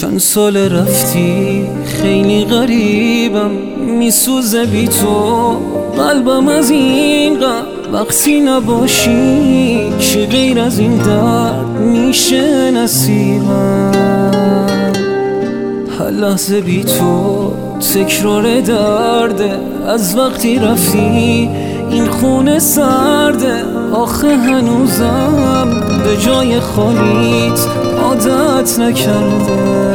چند سال رفتی خیلی غریبم، میسوزه بی تو قلبم از این قلب. وقتی نباشی چی غیر از این درد میشه نصیبم؟ هر لحظه بی تو تکرار درده، از وقتی رفتی این خونه سرده. آخه هنوزم به جای خالیت عادت نکرده.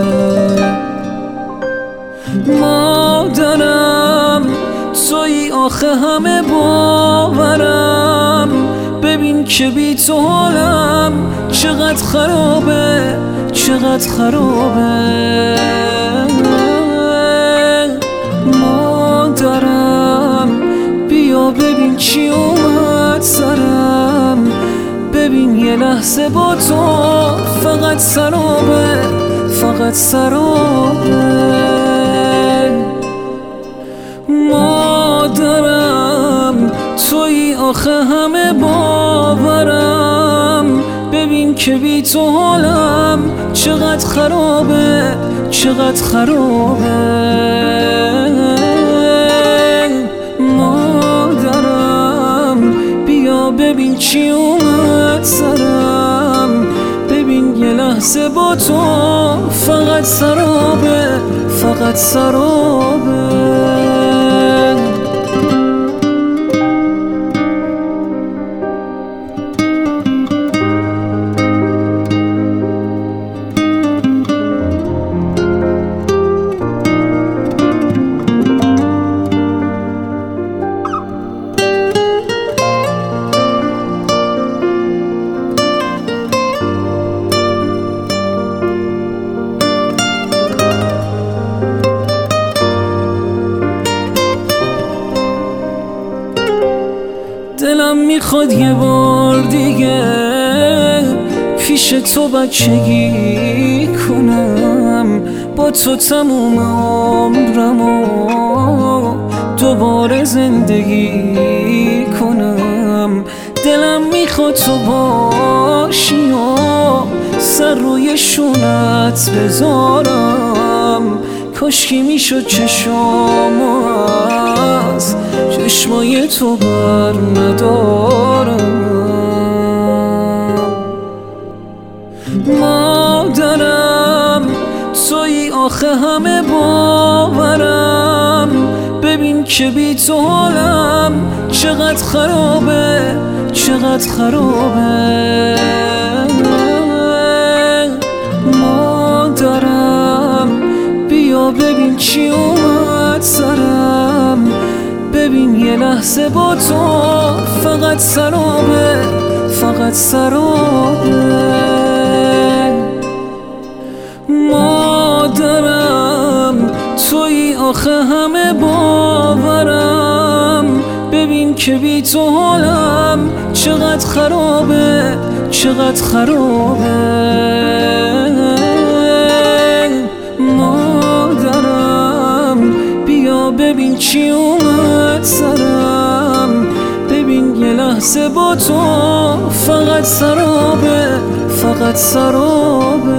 مادرم توی آخه همه باورم، ببین که بی تو حالم چقدر خرابه، چقدر خرابه. مادرم بیا ببین چی اومد سرم، ببین یه لحظه با تو فقط سرابه، فقط سرابه. مادرم توی آخه همه باورم، ببین که بی تو حالم چقدر خرابه، چقدر خرابه. مادرم بیا ببین چی اومد سرم، ببین یه لحظه با تو فقط سرابه، فقط سرابه. دلم میخواد یه بار دیگه پیش تو بچگی کنم، با تو تموم عمرمو دوباره زندگی کنم. دلم میخواد تو باشی و سر روی شونت بذارم، کاشکی میشد چشامو از چشمای تو بر ندارم. مادرم توی آخه همه باورم، ببین که بی تو حالم چقدر خرابه، چقدر خرابه. مادرم بیا ببین چی اومد سرم، ببین یه لحظه با تو فقط سرابه، فقط سرابه. مادرم توی آخه همه باورم، ببین که بی تو حالم چقدر خرابه، چقدر خرابه. مادرم بیا ببین چی اومد سرم، ببین یه لحظه با تو فقط سرابه، فقط سرابه.